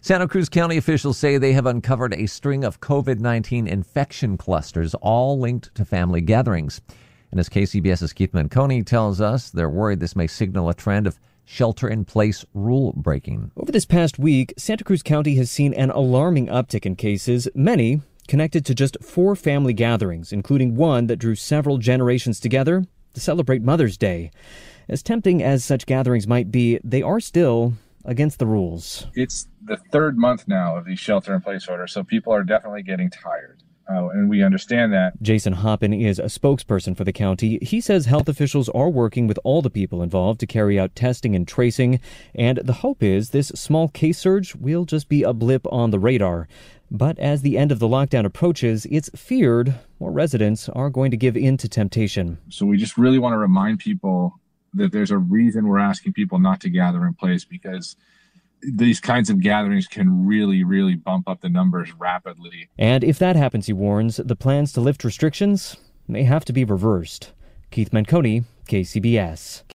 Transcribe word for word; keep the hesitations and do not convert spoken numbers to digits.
Santa Cruz County officials say they have uncovered a string of covid nineteen infection clusters, all linked to family gatherings. And as KCBS's Keith Manconi tells us, they're worried this may signal a trend of shelter-in-place rule breaking. Over this past week, Santa Cruz County has seen an alarming uptick in cases, many connected to just four family gatherings, including one that drew several generations together to celebrate Mother's Day. As tempting as such gatherings might be, they are still against the rules. It's the third month now of these shelter-in-place orders, so people are definitely getting tired. Uh, and we understand that. Jason Hoppin is a spokesperson for the county. He says health officials are working with all the people involved to carry out testing and tracing, and the hope is this small case surge will just be a blip on the radar. But as the end of the lockdown approaches, it's feared more residents are going to give in to temptation. So we just really want to remind people that there's a reason we're asking people not to gather in place, because these kinds of gatherings can really, really bump up the numbers rapidly. And if that happens, he warns, the plans to lift restrictions may have to be reversed. Keith Manconi, K C B S.